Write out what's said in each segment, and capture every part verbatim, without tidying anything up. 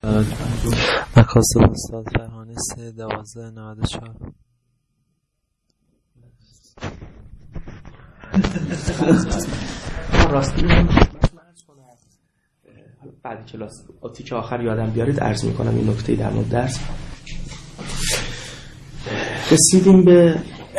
مکاسب استاد فرهانی سه دوازده نود و چهار. راستی بعد کلاس آتی آخر یادم بیارید عرض میکنم این نکته در مورد درس. رسیدیم به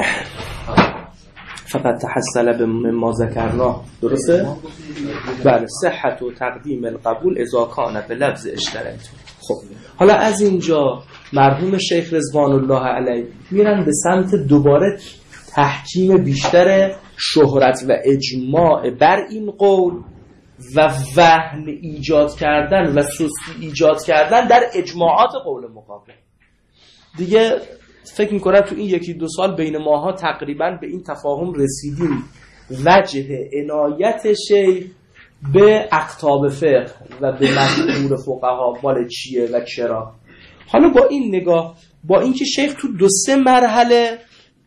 فقط تحصل به ما ذکرنا، درسته؟ بله، صحت و تقدیم القبول اذا کان به لفظ اشترایت. خب حالا از اینجا مرحوم شیخ رضوان الله علیه میرن به سمت دوباره تحکیم بیشتر شهرت و اجماع بر این قول و وهن ایجاد کردن و سستی ایجاد کردن در اجماعات قول مقابل. دیگه فکر میکنم تو این یکی دو سال بین ماها تقریبا به این تفاهم رسیدیم وجه عنایت شیخ به اقطاب فقه و به مشهور فقها مال چیه و چرا. حالا با این نگاه، با اینکه شیخ تو دو سه مرحله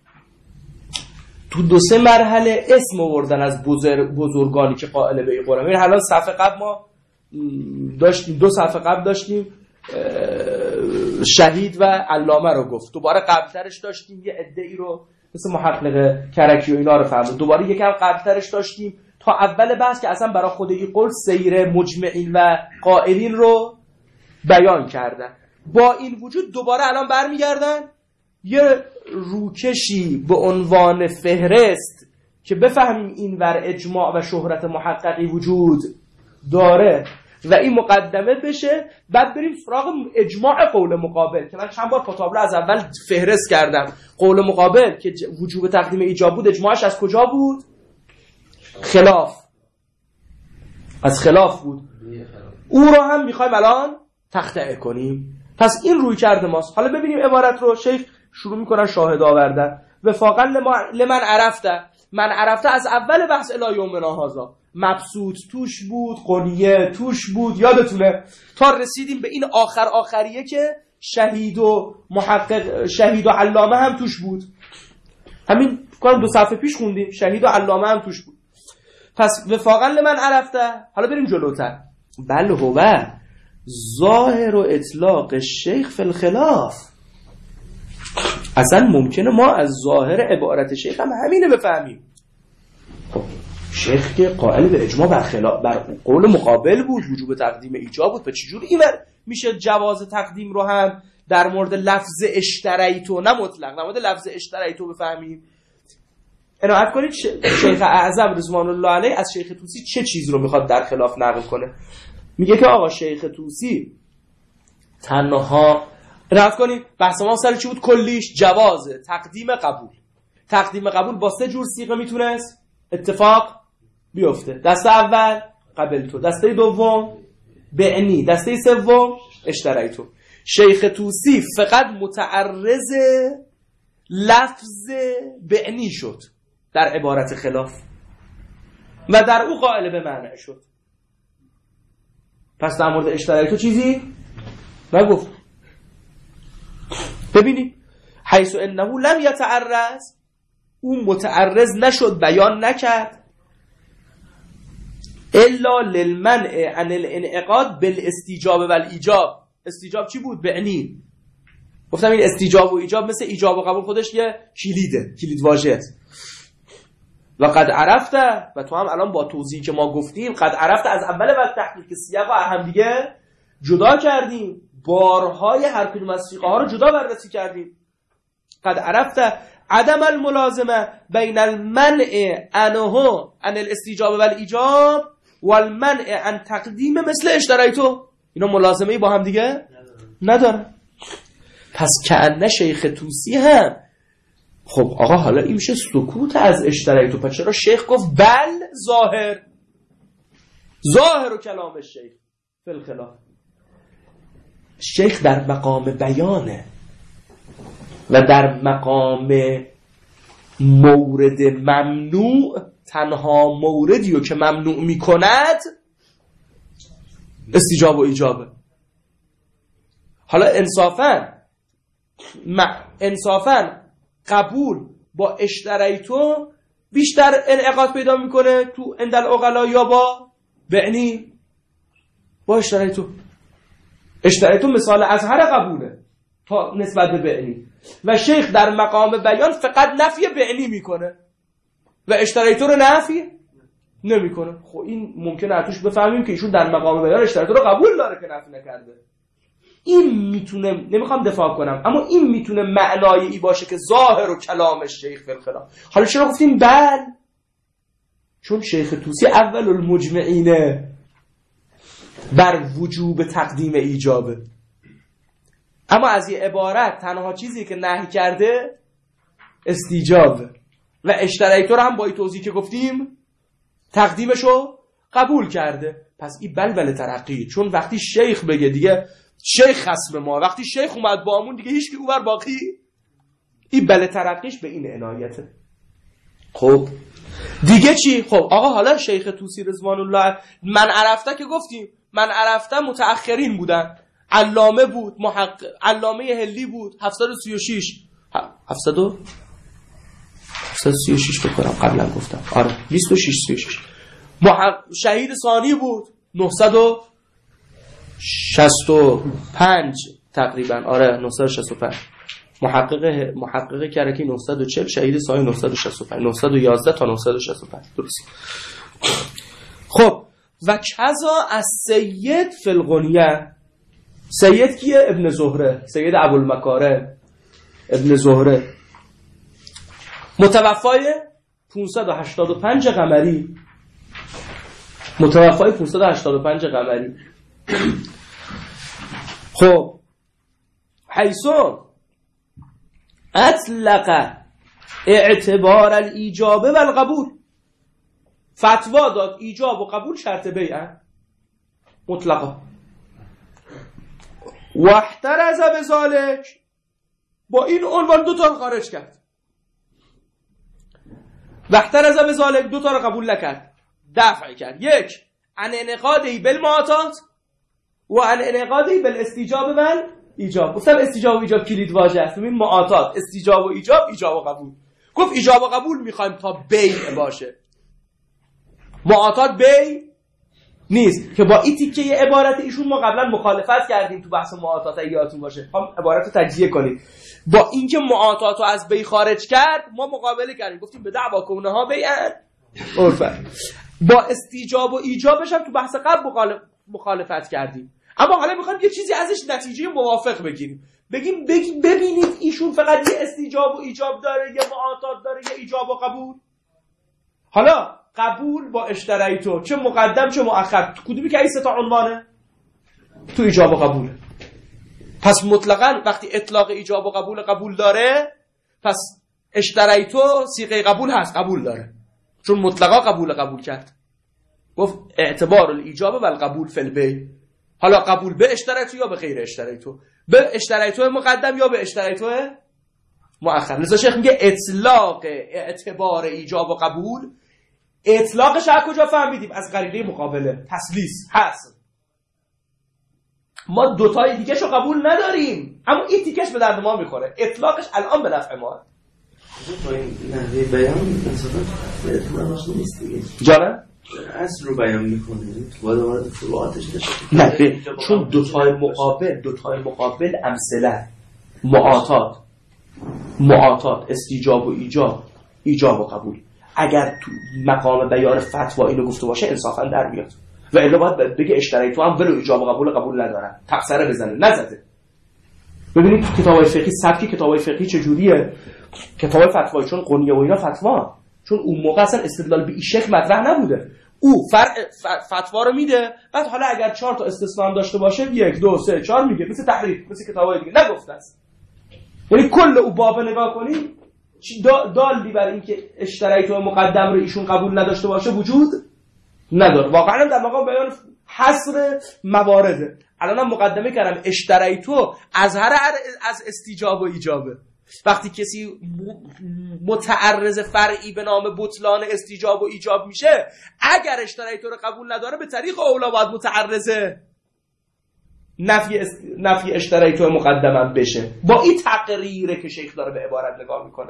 تو دو سه مرحله اسم آوردن از بزرگانی که قائل به این قول. یعنی حالا صفحه قبل ما داشتیم، دو صفحه قبل داشتیم شهید و علامه رو گفت، دوباره قبلترش داشتیم یه عده‌ای رو مثل محقق کرکی و اینا رو فرمود، دوباره یکم قبلترش داشتیم تا اول بحث که اصلا برای خود این قول سیر مجمعین و قائلین رو بیان کردن. با این وجود دوباره الان برمیگردن یه روکشی به عنوان فهرست که بفهمیم این ور اجماع و شهرت محققی وجود داره و این مقدمه بشه، بعد بریم سراغ اجماع قول مقابل که من چند بار پاتابله از اول فهرست کردم. قول مقابل که وجوب تقدیم ایجاب بود، اجماعش از کجا بود؟ خلاف، از خلاف بود. او رو هم میخوایم الان تخطئه کنیم. پس این روی کرده ماست. حالا ببینیم عبارت رو. شیخ شروع میکنن شاهد آوردن. وفاقا لمن عرفته، من عرفته از اول بحث الی یومنا هذا مبسوط توش بود، قنیه توش بود، یادتونه، تا رسیدیم به این آخر آخریه که شهید و محقق، شهید و علامه هم توش بود. همین کار دو صفحه پیش خوندیم، شهید و علامه هم توش بود. پس وفاقا لمن عرفته. حالا بریم جلوتر. بل هو ظاهر و اطلاق شیخ فی الخلاف. اصلا ممکنه ما از ظاهر عبارت شیخ هم همینه بفهمیم. خب شیخ که قائل به اجماع بر خلاف بر قول مقابل بود، وجوب تقدیم ایجاب بود، و چجوری این میشه جواز تقدیم رو هم در مورد لفظ اشتریتو، نه مطلق، در مورد لفظ اشتریتو بفهمیم؟ عنایت کنید شیخ اعظم رضوان الله علیه از شیخ طوسی چه چیز رو میخواد در خلاف نقل کنه. میگه که آقا شیخ طوسی تنها، عنایت کنید بحث ما سر چی بود؟ کلیش جواز تقدیم قبول. تقدیم قبول با سه جور صیغه میتونست اتفاق بیفته. دسته اول قبلتو، دسته دوم بعنی، دسته سوم اشتریتو. شیخ طوسی فقط متعرض لفظ بعنی شد در عبارت خلاف و در او قائل به معنی شد. پس در مورد اشتریتو چیزی نگفت. ببینید حیث انه لم یتعرض، اون متعرض نشد، بیان نکرد، الا للمنع عن الانعقاد بالاستیجاب و الایجاب. استیجاب چی بود؟ بعنی. گفتم این استیجاب و ایجاب مثل ایجاب و قبول خودش یه کلیده، کلید واژه. و قد عرفته، و تو هم الان با توضیحی که ما گفتیم قد عرفته از اول وقت تحقیق سیاق و هم دیگه جدا کردیم، بارهای هر کدوم از سیغه ها رو جدا بررسی کردیم. قد عرفته عدم الملازمه بین المنع عنه عن الاستیجاب و الایجاب و المنع عن تقدیم مثل اشتریتو. اینا ملازمه‌ای با هم دیگه نداره. پس کأنه شیخ طوسی هم، خب آقا حالا این میشه سکوت از اشتریتو، پس چرا شیخ گفت بل ظاهر ظاهر و کلام شیخ فی الخلاف؟ شیخ در مقام بیانه و در مقام مورد ممنوع تنها موردی رو که ممنوع میکند استیجاب و ایجابه. حالا انصافاً انصافاً قبول با اشتریتو بیشتر انعقاد پیدا میکنه تو عند العقلا یا با بعنی؟ با اشتریتو. اشتریتو مثال اظهر قبوله تا نسبت به بعینی و شیخ در مقام بیان فقط نفی بعینی میکنه و اشتریتو رو نفی نمیکنه. خب این ممکنه اتوش بفهمیم که ایشون در مقام بیان اشتریتو رو قبول داره که نفی نکرده. این میتونه، نمیخوام دفاع کنم، اما این میتونه معنای ای باشه که ظاهر و کلام شیخ فی الخلاف. حالا چرا گفتیم بل؟ چون شیخ طوسی اول المجمعینه بر وجوب تقدیم ایجابه، اما از یه عبارت تنها چیزی که نهی کرده استیجابه و اشتریتو رو هم با این توضیح که گفتیم تقدیمشو قبول کرده. پس این بلبل ترقی، چون وقتی شیخ بگه دیگه شیخ خصم ما، وقتی شیخ اومد با همون دیگه هیچ کی اوور باقی، این بل ترقیش به این عنایته. خب دیگه چی؟ خب آقا حالا شیخ طوسی رضوان الله من عرفته که گفتیم، من عرفته متأخرین بودن، علامه بود، محقق علامه هلی بود، هفتصد و سی و شش هفتصد و سی و شش بکنم قبلا گفتم، آره بیست و شش سی و شش محقق شهید ثانی بود نهصد و شصت و پنج تقریبا، آره نهصد و شصت و پنج محقق محقق کرکی نهصد و چهل، شهید ثانی نهصد و شصت و پنج، نهصد و یازده تا نهصد و شصت و پنج درست. خب و کذا از سید فی الغنیه، سید کیه؟ ابن زهره، سید ابوالمکارم ابن زهره، متوفای پانصد و هشتاد و پنج قمری، متوفای پانصد و هشتاد و پنج قمری. خب حیثون اطلق اعتبار الایجاب و القبول، فتوا داد ایجاب و قبول شرط بیعه مطلقا. واحترز بذالک، با این عنوان دو تا رو خارج کرد. واحترز بذالک، دو تا رو قبول نکرد، دفع کرد. یک عن انعقادی بالمعاطات و عن انعقادی بالاستیجاب و ایجاب. گفتم استیجاب و ایجاب کلید واژه است. ببین معاطات، استیجاب و ایجاب، ایجاب و قبول. گفت ایجاب و قبول میخوایم تا بیع باشه، معاطات بیع نیست. که با این تیکه عبارت ایشون ما قبلا مخالفت کردیم تو بحث معاطات، اگه یادتون باشه خب عبارت رو تجزیه کنید. با اینکه معاطات رو از بیع خارج کرد ما مقابله کردیم، گفتیم به دعوا کونه ها بیعن عرفا. با استیجاب و ایجابش هم تو بحث قبل مخالفت کردیم، اما حالا میخوایم یه چیزی ازش نتیجه موافق بگیریم. بگیم بگیم ببینید ایشون فقط یه استیجاب و ایجاب داره، یه معاطات داره، یه ایجاب و قبول. حالا قبول با اشتریتو چه مقدم چه مؤخر، کدومی که این سه تا عنوانه؟ تو ایجاب و قبوله. پس مطلقاً وقتی اطلاق ایجاب و قبول قبول داره، پس اشتریتو صیغه قبول هست، قبول داره، چون مطلقا قبول قبول کرد. گفت اعتبار الایجاب و القبول فی البیع. حالا قبول به اشتریتو یا به غیر اشتریتو، به اشتریتو مقدم یا به اشتریتو مؤخر. لذا شیخ میگه اطلاق اعتبار ایجاب و قبول، اطلاقش از کجا فهمیدیم؟ از قرینه مقابله، تسلیس هست. ما دوتای دیگه شو قبول نداریم، اما این تیکش به درد ما میخوره، اطلاقش الان به نفع ما. نحوه بیان مثلا اطلاقش نیست دیگه، جانه؟ اصل رو بیان میکنه تو باید وارد فروعاتش نشه. نه، چون دوتای مقابل دوتای مقابل امثله، معاطات معاطات استیجاب و ایجاب، ایجاب و قبول. اگر تو مقام بیان فتوا اینو گفته باشه انصافا در بیاد، و الا باید بگه اشتریتو هم ولو ایجاب و قبول قبول ندارن، تفسیره بزنه، نزده. ببینید تو کتابای فقهی سبک کتابای فقهی چجوریه؟ کتابای فتوایی چون قنیه و اینا فتوا، چون اون موقع اصلا استدلال به این شکل مطرح نبوده، او فرع فتوا رو میده، بعد حالا اگر چهار تا استثنا هم داشته باشه یک دو سه چهار میگه، مثل تحریف، مثل کتابای دیگه نگفته است. یعنی کل او باب نگاه کنی دالی بر این که اشتریتو مقدم رو ایشون قبول نداشته باشه وجود نداره. واقعا در مقام بیان حصر موارده. الانم مقدمه کردم اشتریتو از هر از استیجاب و ایجابه. وقتی کسی متعرض فرعی به نام بطلان استیجاب و ایجاب میشه، اگر اشتریتو رو قبول نداره به طریق اولا باید متعرض نفی است... نفی اشتریتو مقدمم بشه. با این تقریره که شیخ داره به عبارت نگاه میکنه.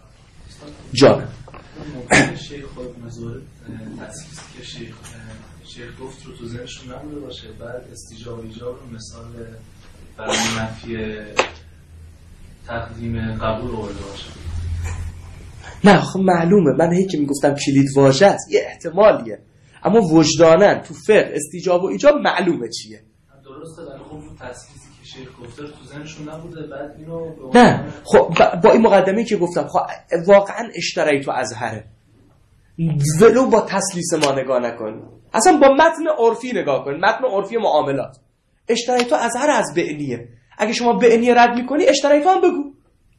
جان شیخ خود مزور تأسیس که شیخ شیخ گفت رو تو ذهنشون نبوده باشه، بعد استیجاب و ایجاب رو مثال برای منفی تقدیم قبول آورده باشه. نه خب معلومه، من هی که میگفتم کلید واژه است یه احتمالیه، اما وجدانن تو فقه استیجاب و ایجاب معلومه چیه. درسته، ولی خب رو تسلیسی که شیخ گفته تو ذهنشون نبوده، بعد اینو نه خب با این مقدمه‌ای که گفتم خب واقعا اشترایی تو ازهره، ولو با تسلیس ما نگاه نکن، اصلا با متن عرفی نگاه کن، متن عرفی معاملات. اشترایی تو ازهر از بعنیه، اگه شما بعنیه رد میکنی اشترایی تو هم بگو،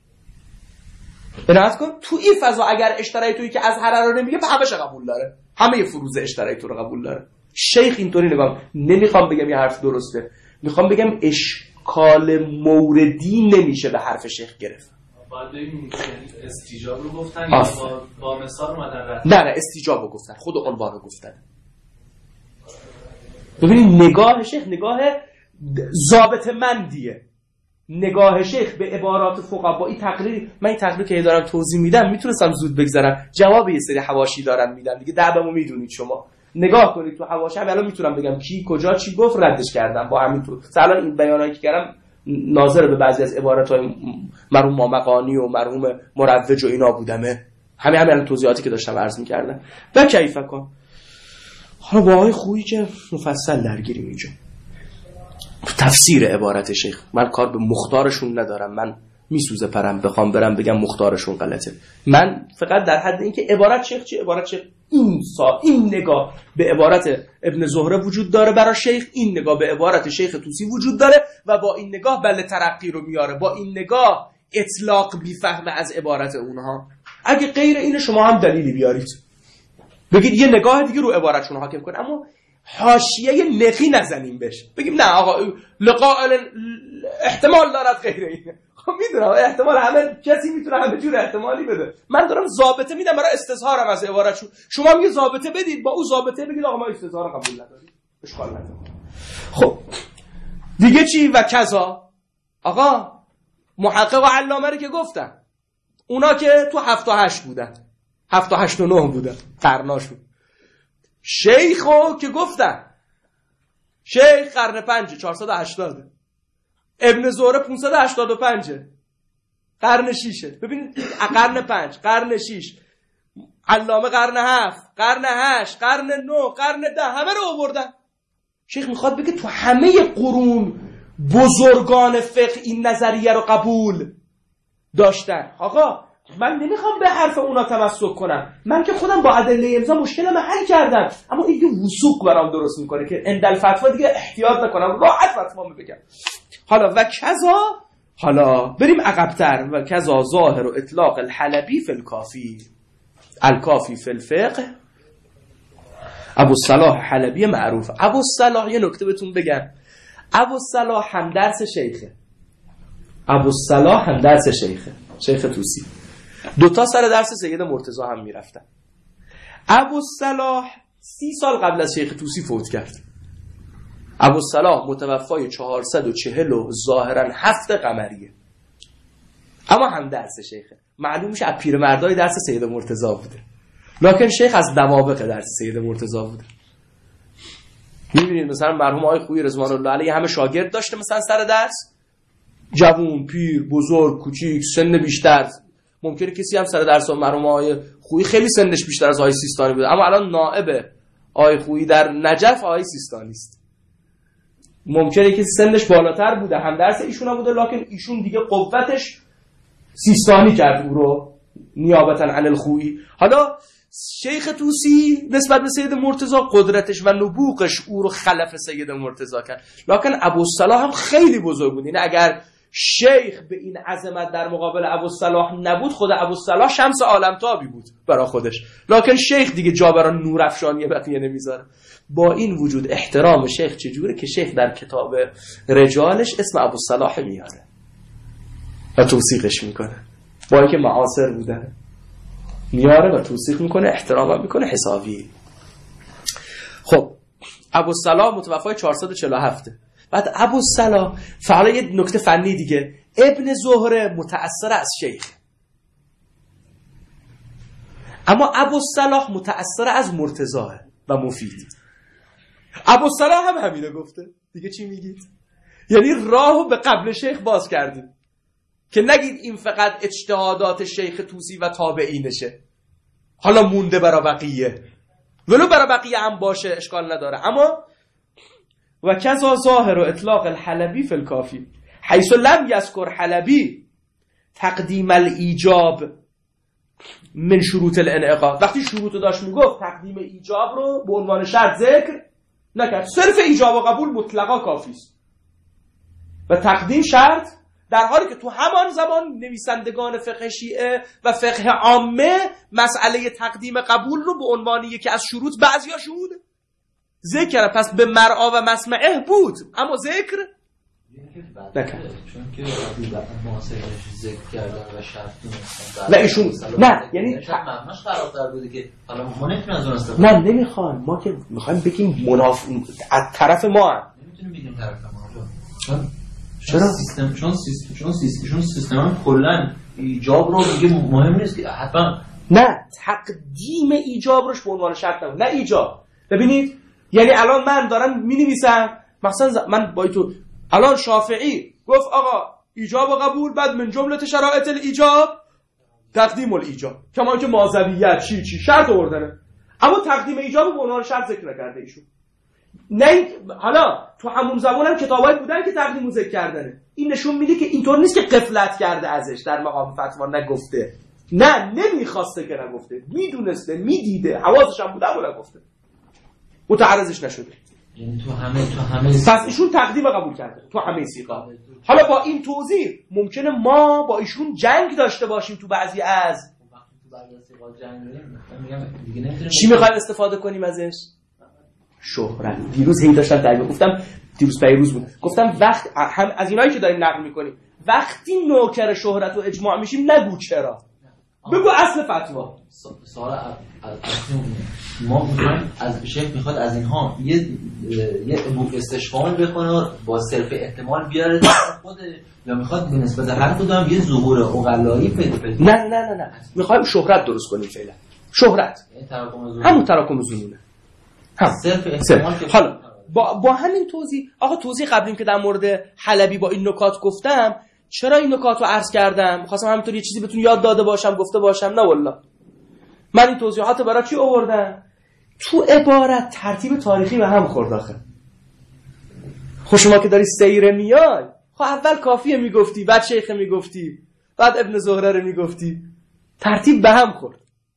بنات کن تو این فضا. اگر اشترایی تویی که ازهر رو نمیگه به همش قبول داره، همه فروز اشترایی تو رو قبول داره. شیخ اینطوری نگاه، نمیخوام بگم یه حرف درسته، میخوام بگم اشکال موردی نمیشه به حرف شیخ گرفت. بعد این استیجاب رو گفتن یا با, با مثال اومدن رد؟ نه نه استیجاب رو گفتن، خود عنوان رو گفتن. ببینید نگاه شیخ نگاه ضابط مندیه، نگاه شیخ به عبارات فقهایی تقریر. من این تقریر که دارم توضیح میدم میتونستم زود بگذرم، جواب یه سری حواشی دارم میدم دیگه، دعوامو میدونید شما. نگاه کنید تو حواشی، الان میتونم بگم کی کجا چی گفت، ردش کردم با همین تو. مثلا این بیانایی که کردم ناظر به بعضی از عبارات‌های مرحوم مامقانی و مرحوم مروج و اینا بودمه، همین همین توضیحاتی که داشتم عرض می‌کردم. و کیف کن حالا با آقای خویی که مفصل درگیریم اینجا تفسیر عبارت شیخ. من کار به مختارشون ندارم، من میسوزه پرم بخوام برم بگم مختارشون غلطه. من فقط در حد اینکه عبارت شیخ چی، عبارت شیخ این سا این نگاه به عبارت ابن زهره وجود داره برای شیخ، این نگاه به عبارت شیخ طوسی وجود داره و با این نگاه بله ترقی رو میاره، با این نگاه اطلاق بیفهمه از عبارت اونها. اگه غیر اینه شما هم دلیلی بیارید بگید یه نگاه دیگه رو عبارتشون حاکم کن، اما حاشیه نقی نزنیم بهش بگیم نه آقا لقاء احتمال دارد غیر اینه. خب میدونم احتمال همه کسی میتونه همه جور احتمالی بده، من دارم ضابطه میدم برای استظهارم از عبارتشون، شما میگه ضابطه بدید با اون ضابطه بگید آقا ما استظهار قبول نداریم، اشکال نداره. خب دیگه چی؟ و کذا آقا محقق و علامه رو که گفتن، اونا که تو هفت و هشت بودن، هفت و هشت و نه بودن قرناشون. شیخو که گفتن شیخ قرن پنج چهارصد و هشتاد، ابن زهره پانصد و هشتاد و پنج، قرن شیشه. ببینید قرن پنج، قرن شیش، علامه قرن هفت، قرن هشت، قرن نه، قرن ده، همه رو آوردن. شیخ میخواد بگه تو همه قرون بزرگان فقه این نظریه رو قبول داشتن. آقا من نمیخوام به حرف اونا تمسک کنم، من که خودم با ادله امضا مشکلم حل کردم، اما این یه وثوق برام درست میکنه که اندل فتوا دیگه احتیاط نکنم، راحت فتوا بگم. حالا و کذا، حالا بریم عقب‌تر، و کذا ظاهر و اطلاق الحلبی فی الکافی، الکافی فی الفقه، ابوالصلاح حلبی معروف. ابوالصلاح یه نکته بهتون بگم، ابوالصلاح هم درس شیخه، ابوالصلاح هم درس شیخه، شیخ طوسی. دوتا سر درس سید مرتضی هم میرفتن. ابوالصلاح سی سال قبل از شیخ طوسی فوت کرد. ابوالصلاح متوفای چهارصد و چهل و ظاهرا هفت قمریه، اما هم درس شیخه. معلوم میشه از پیرمردای درس سید مرتضی بوده، لکن شیخ از دماوق درس سید مرتضی بوده. میبینید مثلا مرحوم آقای خویی رضوان الله علیه همه شاگرد داشته، مثلا سر درس جوون، پیر، بزرگ، کوچیک، سن بیشتر. ممکنه کسی هم سر درس مرحوم آقای خویی خیلی سنش بیشتر از آقای سیستانی بوده، اما الان نائب آقای خویی در نجف آقای سیستانی است. ممکنه که سنش بالاتر بوده هم درس ایشون بوده، لکن ایشون دیگه قوتش سیستانی کرد او رو نیابتا عن الخویی. حالا شیخ طوسی نسبت به سید مرتضی قدرتش و نبوغش او رو خلف سید مرتضی کرد، لکن ابوالصلاح هم خیلی بزرگ بود. این اگر شیخ به این عظمت در مقابل ابوالصلاح نبود، خود ابوالصلاح شمس عالمتابی بود برای خودش، لکن شیخ دیگه جا برای نورافشانی بقیه نمیذاره. با این وجود احترام شیخ چجوره که شیخ در کتاب رجالش اسم ابوالصلاح میاره و توثیقش میکنه، با اینکه معاصر بوده میاره و توثیق میکنه، احترام میکنه حسابی. خب ابوالصلاح متوفای چهارصد و چهل و هفت. بعد ابوالصلاح فعلا یه نکته فنی دیگه، ابن زهره متأثر از شیخ، اما ابوالصلاح متأثر از مرتضی و مفید. ابوالصلاح هم همینه گفته. دیگه چی میگید؟ یعنی راهو به قبل شیخ باز کردیم که نگید این فقط اجتهادات شیخ طوسی و تابعینشه، حالا مونده برای بقیه، ولو برای بقیه هم باشه اشکال نداره. اما و کذا ظاهر و اطلاق الحلبی فی الکافی حیث لم یذکر حلبی تقدیم الایجاب من شروط الانعقاد. وقتی شروط داشت میگفت تقدیم ایجاب رو به عنوان شرط ذکر نکرد، صرف ایجاب و قبول مطلقا کافی است و تقدیم شرط، در حالی که تو همان زمان نویسندگان فقه شیعه و فقه عامه مسئله تقدیم قبول رو به عنوان یکی از شروط بعضیاشون ذکر کردن. پس به مرعا و مسمعه بود اما ذکر نکرد. چون که معاصرش ذکر کردن و شرط دونستن نه ایشون نه، یعنی مبناش خراب‌تر بوده که حالا ما نمیتونیم از اون استفاده نه نمیخوایم، ما که میخوایم بگیم مناف از طرف ما هم نمیتونیم بگیم طرف ما. چرا؟ سیستم چون سیستم چون سیستم چون سیستم کلا ایجاب رو میگه مهم نیست که حتما نه تقدیم ایجاب روش به عنوان شرط نبود، نه ایجاب. ببینید یعنی الان من دارم مینویسم مثلا من با تو الان شافعی گفت آقا ایجاب و قبول، بعد من جمله شرایط الایجاب تقدیم الایجاب، کما که مازویت چی چی شرط آوردنه، اما تقدیم ایجاب به عنوان شرط ذکر نکرده ایشون. نه حالا تو همون زمان هم کتابایی بودن که تقدیم ذکر کردنه. این نشون میده که اینطور نیست که غفلت کرده ازش در مقام فتوا نگفته، نه نمیخواسته که نگفته، میدونسته میدیده حواسش هم بوده اما نگفته، متعرضش نشده. یعنی تو همه تو همه پس ایشون تقدیم قبول کرده تو همه سیغا. حالا با این توضیح ممکنه ما با ایشون جنگ داشته باشیم تو بعضی از چی میخوایم استفاده کنیم ازش؟ شهرت. دیروز هی داشتم تعریف گفتم، دیروز پیروز بود، گفتم وقت هم از اینایی که داریم نقل میکنیم وقتی نوکر شهرت و اجماع میشیم نگو چرا، بگو اصل فتوا. سوال ما میخوایم از شیخ میخواد از اینها یه یه استشفاء بکنه با صرف احتمال بیاره خود، یا میخواد به نسبت هر کدوم یه ظهور عقلایی پیدا کنه؟ نه نه نه نه میخوایم شهرت درست کنیم فعلا. شهرت همون تراکم ظنونه هم صرف احتمال که حالا با با همین توضیح آقا توضیح قبلیم که در مورد حلبی با این نکات گفتم، چرا این نکات رو عرض کردم؟ خواستم همینطور یه چیزی بهتون یاد داده باشم گفته باشم، نه والله من این توضیحات برای چی آوردم؟ تو عبارت ترتیب تاریخی به هم خورد آخه. خب شما که داری سیره میای، خب اول کافیه میگفتی، بعد شیخ میگفتی، بعد ابن زهره رو میگفتی، ترتیب به هم خورد.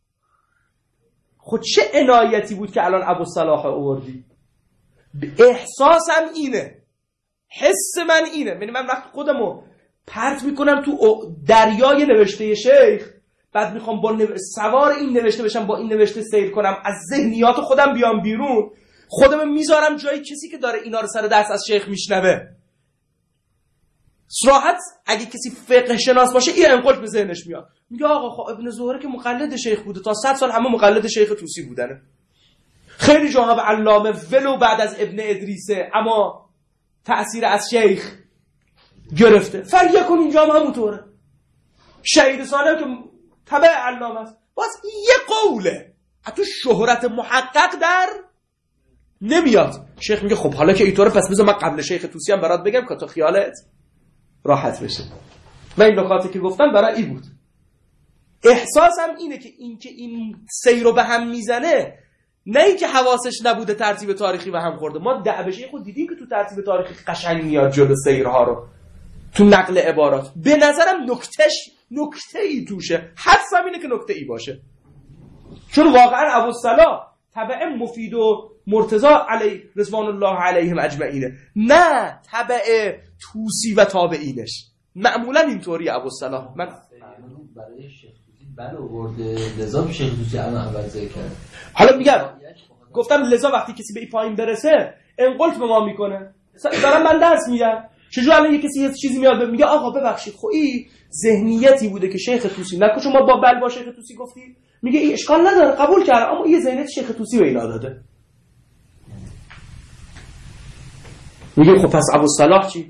خب چه عنایتی بود که الان ابوالصلاح آوردی؟ احساسم اینه، حس من اینه، یعنی من وقت خودمو پرت میکنم تو دریای نوشته شیخ، بعد میخوام با نو... سوار این نوشته بشم، با این نوشته سیر کنم، از ذهنیات خودم بیام بیرون، خودم میذارم جای کسی که داره اینا رو سر دست از شیخ میشنوه. صراحت اگه کسی فقه شناس باشه این انقلب به ذهنش میاد، میگه آقا خب ابن زهره که مقلد شیخ بوده، تا صد سال همه مقلد شیخ طوسی بودنه، خیلی جاها به علامه ولو بعد از ابن ادریسه اما تأثیر از شیخ گرفته، فلیکن اینجا هم همونطوره. شهید سالم که تبع علامه است، باز یه قوله، حتی شهرت محقق در نمیاد. شیخ میگه خب حالا که اینطوره پس بذار من قبل شیخ طوسی هم برات بگم که تو خیالت راحت بشه. و این نکاتی که گفتم برای این بود. احساسم اینه که این که این سیر رو به هم میزنه، نه اینکه حواسش نبوده ترتیب تاریخی به هم خورده. ما دعبشه خود دیدیم که تو ترتیب تاریخی قشنگ میاد جلو سیرها رو، تو نقل عبارات. به نظرم نکتهش نکته ای توشه، حدسم اینه که نکته ای باشه، چون واقعا ابوالصلاح تبع مفید و مرتضی علی رضوان الله علیهم اجمعینه، نه تبع طوسی و تابعینش. معمولا اینطوری ابوالصلاح. من برای شیخ طوسی بله آورده، لذا شیخ طوسی الان اول ذکر کرد. حالا میگم گفتم لذا وقتی کسی به این پایین برسه انقلب به ما میکنه. دارم من درس میگم، چجور الان یه کسی یه چیزی میاد میگه آقا ببخشید خب این ذهنیتی بوده که شیخ طوسی نکن، شما با بل با شیخ طوسی گفتی، میگه این اشکال نداره قبول کردم، اما این ذهنیت شیخ طوسی به اینا داده. میگه خب پس ابوالصلاح چی؟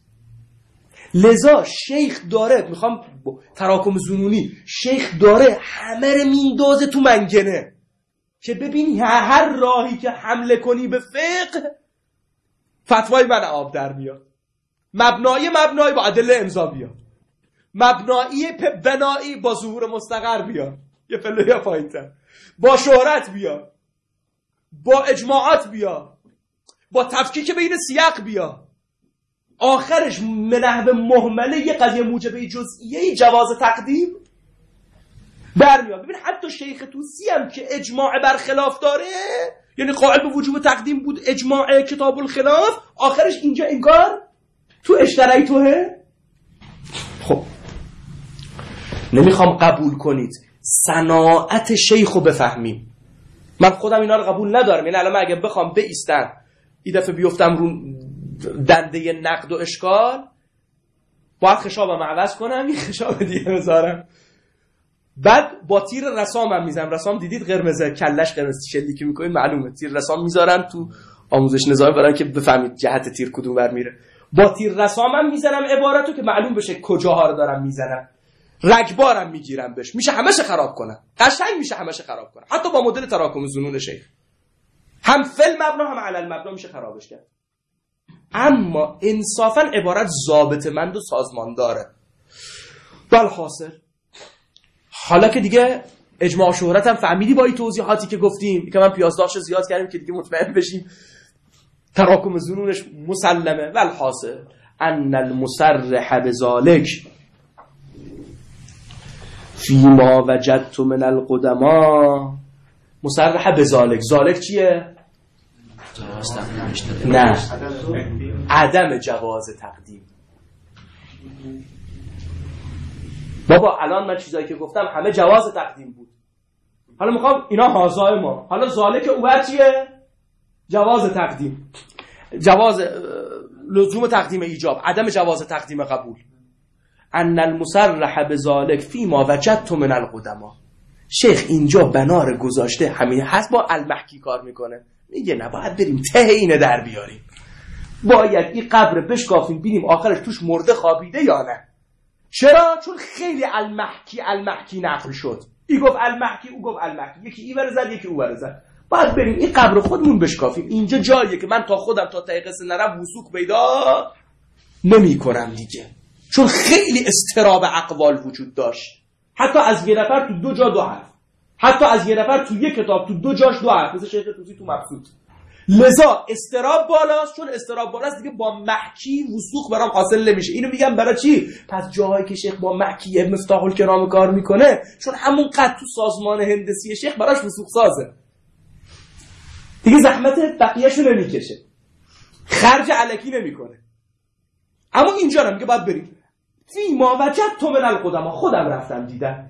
لذا شیخ داره، میخوام تراکم ظنونی، شیخ داره همه رو میندازه تو منگنه، که ببینی هر راهی که حمله کنی به فقه فتوای من آب در میاد، مبنای مبنای با ادله امضا بیاد، مبنایی بنایی با ظهور مستقر بیاد، یه پله یا پایین‌تر، با شهرت بیاد، با اجماعات بیاد، با تفکیک بین سیاق بیاد، آخرش منحو مهمله یه قضیه موجبه جزئیه جواز تقدیم در میاد. ببین حتی شیخ توسی هم که اجماع برخلاف داره، یعنی قائل به وجوب تقدیم بود، اجماع کتاب الخلاف، آخرش اینجا انگار تو اشترایی توه. خب نمیخوام قبول کنید صناعت شیخو بفهمیم، من خودم اینا رو قبول ندارم. یعنی الان من اگه بخوام بایستم این دفعه بیفتم رو دنده نقد و اشکال، باید خشابم عوض کنم، یه خشاب دیگه بذارم، بعد با تیر رسامم میزنم. رسام دیدید قرمزه، کلش قرمز، شلیکی میکنید معلومه، تیر رسام میذارم تو آموزش نظامی برای که بفهمید جهت تیر کدوم ور میره. با تیر رسامم میزنم عبارتو که معلوم بشه کجاها رو دارم میزنم. رگبارم میگیرم بهش، میشه همش خراب کنم، قشنگ میشه همش خراب کنم، حتی با مدل تراکم ظنون شیخ هم فل مبنا هم علی المبنا میشه خرابش کرد. اما انصافا عبارت ضابطه‌مند و سازمانداره. بالحاصل حالا که دیگه اجماع شهرت هم فهمیدی با این توضیحاتی که گفتیم که من پیازداشت زیاد کردیم که دیگه مطمئن بشیم تراکم ظنونش مسلمه. والحاصل ان المصرح بذلك فيما وجدت من القدماء، مصرح بذلك، ذلك چیه؟ نه، عدم جواز تقدیم. بابا الان من چیزایی که گفتم همه جواز تقدیم بود، حالا میخوام اینا حاضای ما، حالا ذالک اوبر چیه؟ جواز تقدیم، جواز لزوم تقدیم ایجاب، عدم جواز تقدیم قبول. ان المصرح بذلك فيما وجدت من القدماء، شیخ اینجا بنار گذاشته همین هست، با المحکی کار میکنه، میگه نباید بریم ته اینه در بیاریم، باید این قبر بشکافیم بینیم آخرش توش مرده خوابیده یا نه. چرا؟ چون خیلی المحکی المحکی نقل شد، ای گفت المحکی او گفت المحکی، یکی ای ور زد یکی او ور زد، باید بریم این قبر خودمون بشکافیم. اینجا جاییه که من تا خودم تا ته قصه نرم وثوق پیدا نمی کنم دیگه، چون خیلی استراب اقوال وجود داشت، حتی از یه نفر تو دو جا دو حرف، حتی از یه نفر تو یک کتاب تو دو جاش دو حرف، مثل شیخ توسی تو مبسوط. لذا استراب بالاست، چون استراب بالاست دیگه با محکی وثوق برام حاصل نمیشه. اینو میگم برای چی؟ پس جاهایی که شیخ با محکی مفتاح الکرام کار میکنه، چون همون قد تو سازمان هندسی شیخ براش وثوق سازه دیگه، زحمت بقیه‌شو نمیکشه، خرج الکی نمیکنه. اما اینجا هم میگه باید بریم فیما وجدت من القدما، خودم رفتم دیدم.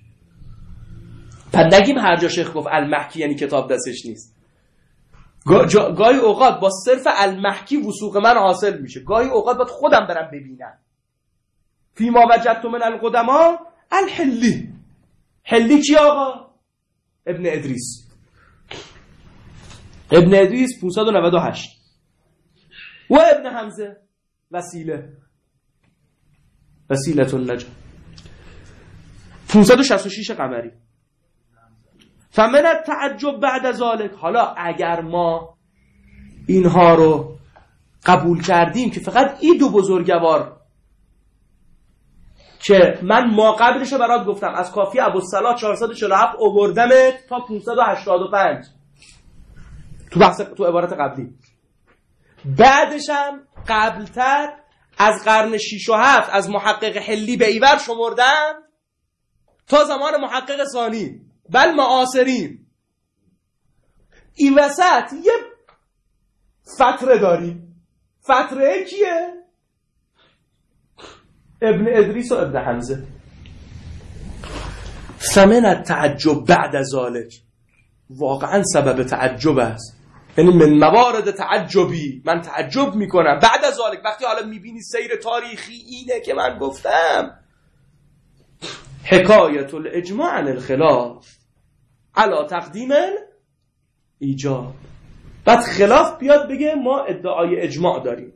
پس نگیم هر جا شیخ گفت المحکی یعنی کتاب دستش نیست. گا گاهی اوقات با صرف المحکی وثوق من حاصل میشه، گاهی اوقات باید خودم برم ببینم. فیما وجدت من القدما الحلی، حلی کی آقا؟ ابن ادریس. ابن ادریس پانصد و نود و هشت و ابن حمزه وسیله، وسیلة النجا پانصد و شصت و شش قمری. فمن التعجب بعد ذلك، حالا اگر ما اینها رو قبول کردیم که فقط این دو بزرگوار که من ما قبلش رو برات گفتم از کافی ابوالصلاح چهارصد و چهل و هفت آوردم تا پانصد و هشتاد و پنج تو بحث تو عبارت قبلی، بعدش هم قبلتر از قرن شش و هفت از محقق حلی به ایور شمردم تا زمان محقق ثانی، بل معاصرین. این وسط یه فتره داریم، فتره کیه؟ ابن ادریس و ابن حمزه. فمن التعجب بعد ذلك، واقعا سبب تعجب است، یعنی من موارد تعجبی، من تعجب میکنم بعد از ذلك، وقتی حالا میبینی سیر تاریخی اینه که من گفتم، حکایت الاجماع عن الخلاف علی تقدیم ایجاب. بعد خلاف بیاد بگه ما ادعای اجماع داریم،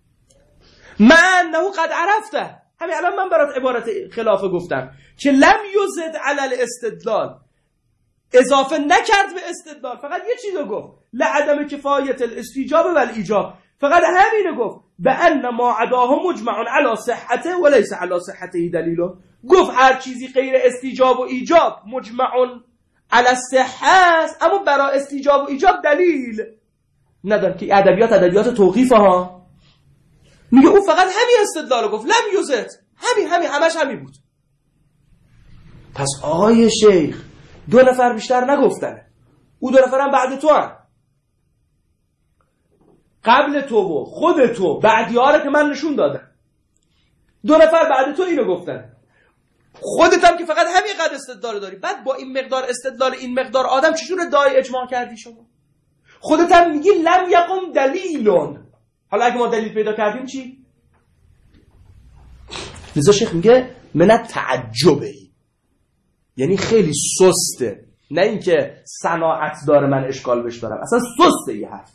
من نهو قد عرفته، همین الان من برات عبارت خلاف گفتم که لم یزد علی الاستدلال، اضافه نکرد به استدلال، فقط یه چیزو گفت لعدم کفایت الاستیجاب و الایجاب، فقط همینو گفت به ان ما عداه مجمع علی صحته و لیس علی صحته دلیل. گفت هر چیزی غیر استیجاب و ایجاب مجمع علی صحه است، اما برای استیجاب و ایجاب دلیل نداره. که ادبیات ادبیات توقیفه ها، میگه او فقط همین استدلال گفت، لم یوزد، همین همین همش همین بود. پس آقای شیخ دو نفر بیشتر نگفتنه، او دو نفرم بعد تو هم، قبل تو و خود تو بعدیاره که من نشون دادم، دو نفر بعد تو اینو گفتن، خودت هم که فقط همین قدر استدلال داری، بعد با این مقدار استدلال این مقدار آدم چجور ادعای اجماع کردی شما؟ خودت هم میگی لم یقم دلیلون. حالا اگه ما دلیل پیدا کردیم چی؟ لذا شیخ میگه من تعجبه، یعنی خیلی سسته، نه اینکه صناعت داره من اشکال بهش دارم، اصلا سسته یه حرف.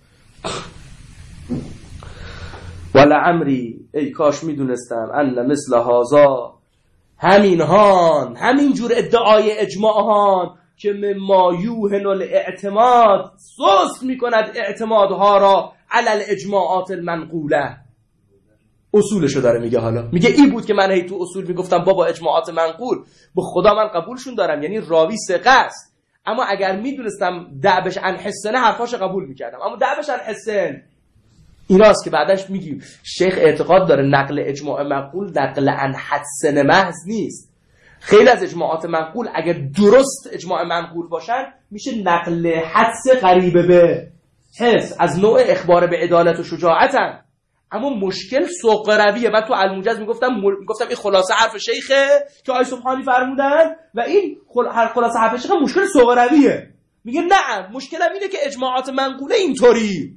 ولعمری ای کاش میدونستم ان مثل هازا، همین هان همین جور ادعای اجماع هان که مما یوهن الاعتماد، سست میکند اعتمادها را علی الاجماعات المنقوله. اصولشو داره میگه، حالا میگه این بود که من هی تو اصول میگفتم بابا اجماعات منقول به خدا من قبولشون دارم، یعنی راوی ثقه است، اما اگر میدونستم دعبش عن حسنه حرفاش قبول میکردم، اما دعبش عن حسن ایناست که بعدش میگیم شیخ اعتقاد داره نقل اجماع منقول نقل عن حسن محض نیست. خیلی از اجماعات منقول اگر درست اجماع منقول باشن میشه نقل حدس قریبه به حس، از نوع اخبار به عدالت و شجاعتن، اما مشکل سوق رویه. و تو الموجز میگفتم میگفتم این خلاصه حرف شیخه که آقای سبحانی فرمودن و این هر خلاصه حرف شیخه مشکل سوق رویه. میگه نه، مشکلم اینه که اجماعات منقوله اینطوری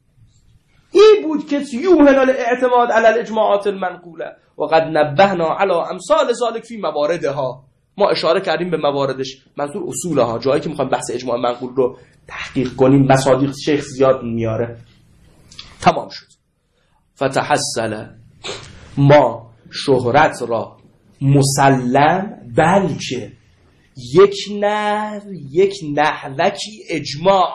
این بود که یوهن الاعتماد علی الاجماعات المنقوله و قد نبهنا علی امثال ذلك فی مواردها. ما اشاره کردیم به مواردش، منظور اصولها، جایی که میخوایم بحث اجماع منقول رو تحقیق کنیم. مصادیق شیخ زیاد میاره. تمام شد. فتحصل ما شهرت را مسلم، بلکه یک نحو یک نحوکی اجماع.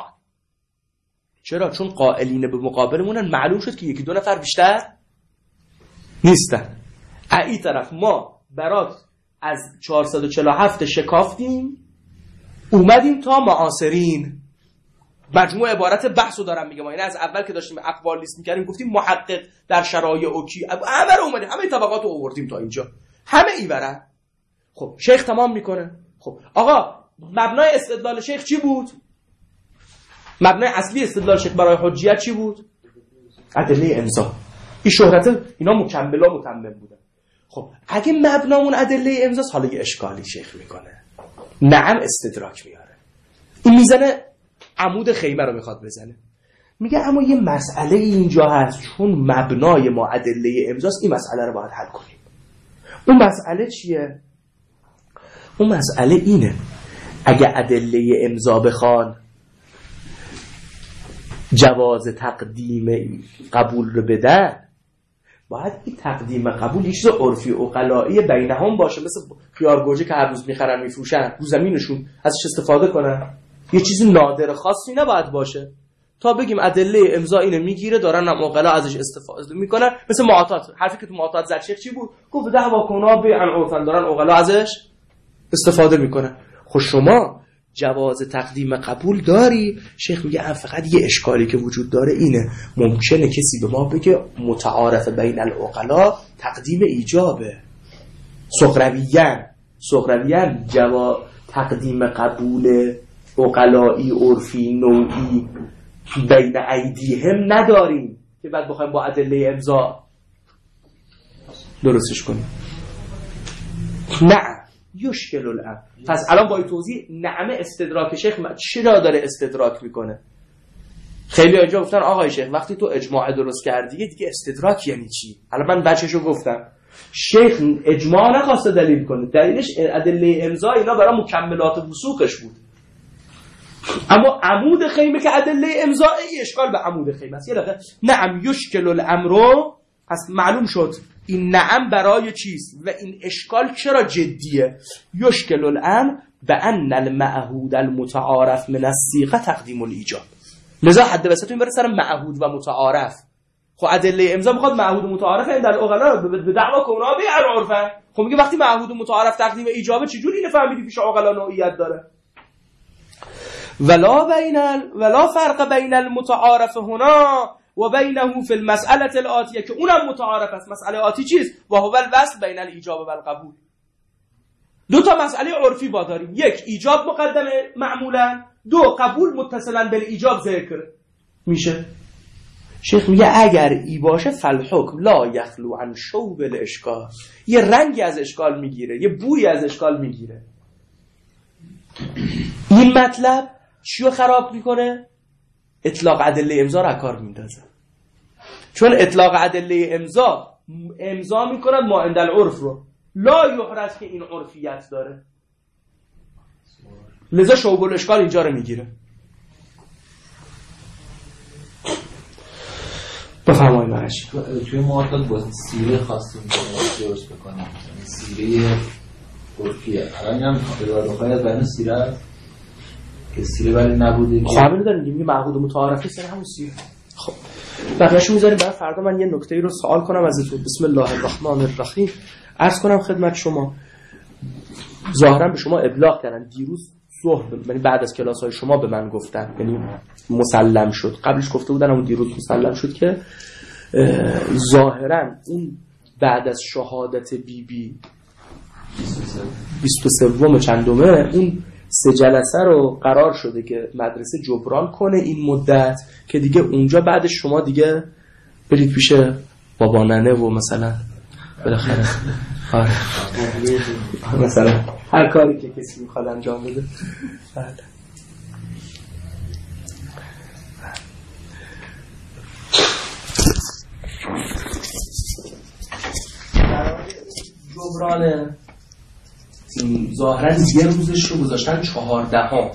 چرا؟ چون قائلین به مقابلمونن، معلوم شد که یکی دو نفر بیشتر نیستن. ای طرف ما برات از چهارصد و چهل و هفت شکافتیم اومدیم تا معاصرین. مجموع عبارت بحثو دارم میگم، یعنی از اول که داشتیم اقوال لیست میکردیم گفتیم محقق در شرایع اوکی، همه رو اومدیم، همه طبقات رو آوردیم تا اینجا، همه ایورن. خب شیخ تمام میکنه. خب آقا مبنای استدلال شیخ چی بود؟ مبنای اصلی استدلال شیخ برای حجیت چی بود؟ ادله امضا. این شهرت اینا مکملا متمم بودن. خب اگه مبنامون ادله امضاست، حالا یه اشکالی شیخ میکنه. نعم استدراک میاره. این میزنه عمود خیمه رو میخواد بزنه، میگه اما یه مسئله اینجا هست، چون مبنای ما ادله امضاست، این مسئله رو باید حل کنیم. اون مسئله چیه؟ اون مسئله اینه اگه ادله امضا بخوان جواز تقدیم قبول رو بدن، باید این تقدیم قبول یه چیز عرفی عقلایی بینهم باشه، مثل خیار گوجه که هر روز میخرن میفروشن رو زمینشون ازش استفاده کنن. یه چیز نادر خاصی نباید باشه تا بگیم ادله امضا اینو میگیره، دارن هم عقلا ازش استفاده میکنن. مثل معاطات، حرفی که تو معاطات زد شیخ چی بود؟ گفت دعوا کنا بیعن عرفن، دارن عقلا ازش استفاده میکنن. خب شما جواز تقدیم قبول داری؟ شیخ میگه فقط یه اشکالی که وجود داره اینه، ممکنه کسی به ما بگه متعارف بین العقلا تقدیم ایجابه. سقرویان سقرویان جواز تقدیم قبول عقلایی عرفی نوعی بین ایدیهم نداریم که بعد بخوایم با ادله امضا درستش کنیم. نه یشکل الامر. پس الان با این توضیح نعمه استدراک شیخ چرا داره استدراک میکنه؟ خیلی اینجا گفتن آقای شیخ وقتی تو اجماع درست کردی دیگه استدراک یعنی چی؟ الان من بچه‌شو گفتم. شیخ اجماع نخواسته دلیل کنه، دلیلش ادله امضا اینا برای مکملات وثوقش بود. اما عمود خیمه که ادله امضا ای اشکال به عمود خیمه است. یه دقیقه نعم یشکل الامر، پس معلوم شد این نعم برای چیست و این اشکال چرا جدیه. یشکل الامر به ان المعهود المتعارف من الصیغه تقدیم الایجاب. لذا حد وسط میبره سر معهود و متعارف. خب ادله امضا میخواد معهود و متعارف این در عقلا به دعوا کنا به عرفه. خب میگه وقتی معهود و متعارف تقدیم ایجابه چجوری اینو فهمیدی پیش عقلا نوعیت داره؟ ولا بین ال... ولا فرق بین المتعارف هنا و بینه فی المساله الاتیه، که اونم متعارف است. مسئله آتی چیست؟ و هو الوصل بین الاجابه و القبول. دو تا مسئله عرفی با داریم، یک ایجاب مقدمه معمولا، دو قبول متصلا بالایجاب ذکر میشه. شیخ میگه اگر ای باشه فالحکم لا یخلو عن شوب الاشکال، یه رنگی از اشکال میگیره، یه بویی از اشکال میگیره. این مطلب چیو خراب میکنه؟ اطلاق ادله امضا را کار میندازه. چون اطلاق ادله امضا امضا میکنن ما عند العرف رو، لا یحرز که این عرفیت داره، لذا شوب الاشکال اینجا رو میگیره. بفرمایید مرشی. توی معادلات با سیره خواستیم که درست بکنیم، سیره عرفیه. الان هم اراده‌های از بین سیره است که سیره ولی نبوده. خب همین داریم میگیم معهود متعارفی سر همون سیره. خب بقیه‌شو میذاریم برای فردا. من یه نکته‌ای رو سوال کنم ازتون. بسم الله الرحمن الرحیم. عرض کنم خدمت شما، ظاهرا به شما ابلاغ کردن دیروز ظهر، یعنی بعد از کلاس‌های شما به من گفتن، یعنی مسلم شد. قبلش گفته بودن اما دیروز مسلم شد که ظاهرا اون بعد از شهادت بی بی بیست و سوم چندمه اون سه جلسه رو قرار شده که مدرسه جبران کنه این مدت، که دیگه اونجا بعدش شما دیگه برید پیش بابا ننه و مثلا بالاخره آره مثلا هر کاری که کسی میخواد انجام بده. بله جبران ظاهرا یه روزش رو گذاشتن چهاردهم،